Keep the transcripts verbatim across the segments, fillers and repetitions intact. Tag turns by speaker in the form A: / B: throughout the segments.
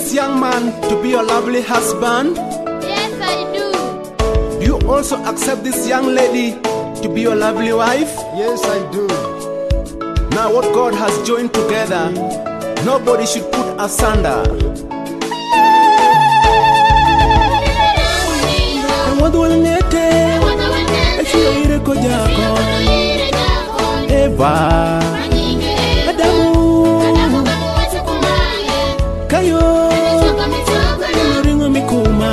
A: this young man to be your lovely husband?
B: Yes, I do.
A: Do you also accept this young lady to be your lovely wife?
C: Yes, I do.
A: Now what God has joined together, nobody should put asunder. Eva Adamu Kayo Ringo mikuma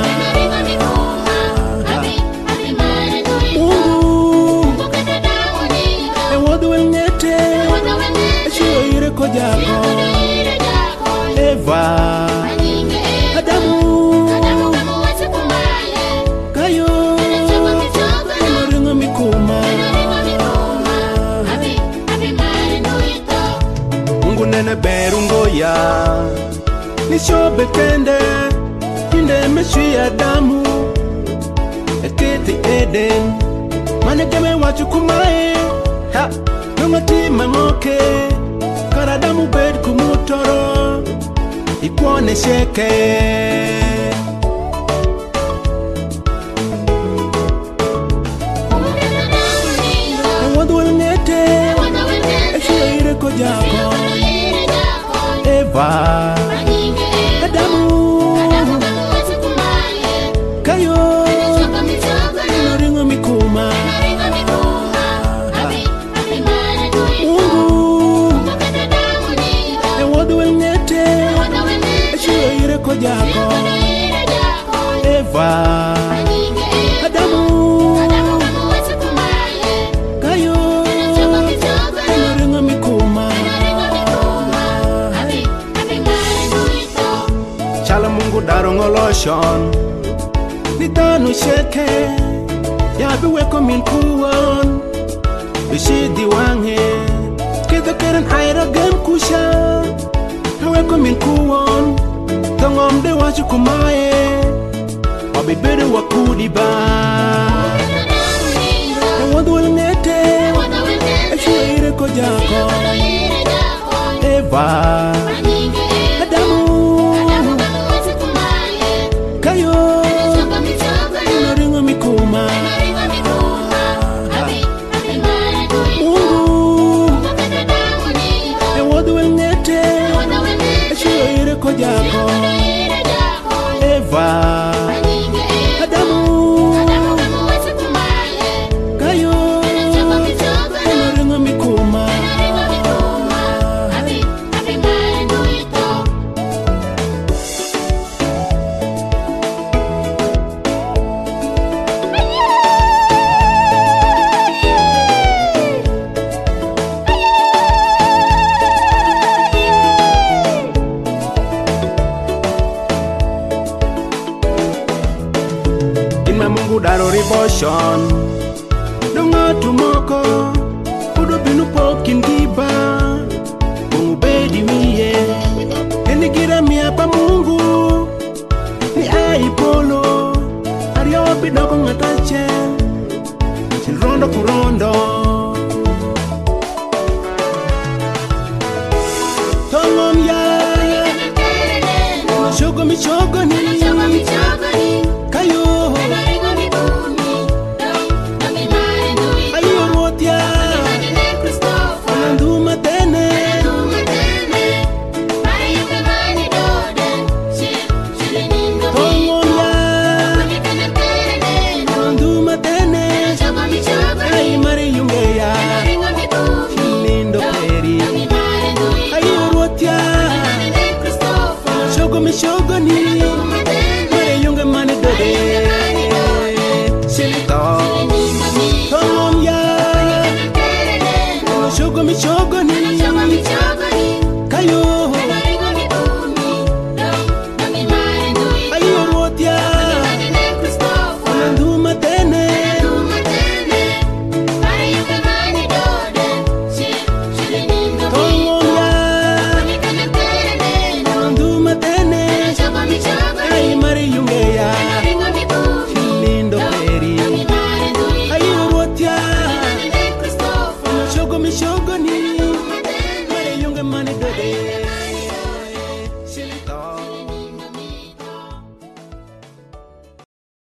A: Mungu Ewodu wengete Echio ire kojako Eva Adamu Kayo Ringo mikuma Nene berungo ya Nishobe tende Inde meshi Adamu Ekete Eden Manegeme wachukumae Ha Nungati mangoke Karadamu bed kumutoro Ikuone sheke Ewodu wengete Echio ire kojako Eva Adamu Kayo Ringo mikuma Mungu Ewodu wengete Echio ire kojako Eva Adamu Kayo Ringo mikuma Mungu darongo lotion Nitanu sheke Yabi weko min kuwan Bishidi wange Kita keren aira gen kusha Weko min kuwan Tangom de wachu kumae Wabi bede wakudi ba Ewodu wengete Echio ire kojako Eva Kojako Eva Adamu Kayo Ringo mikuma Mungu daro rebotion Dunga tumoko Udo binu pokin giba Mungu bedi miye Eni gira miya pa Mungu Ni aipolo Aria wapi doko ngatache Chilrondo kurondo Tongom ya Shogo mi shogo ni Kayo Shogo ni Mare yunga mani dode Shilito Tongom ya Shogo mi shogo ni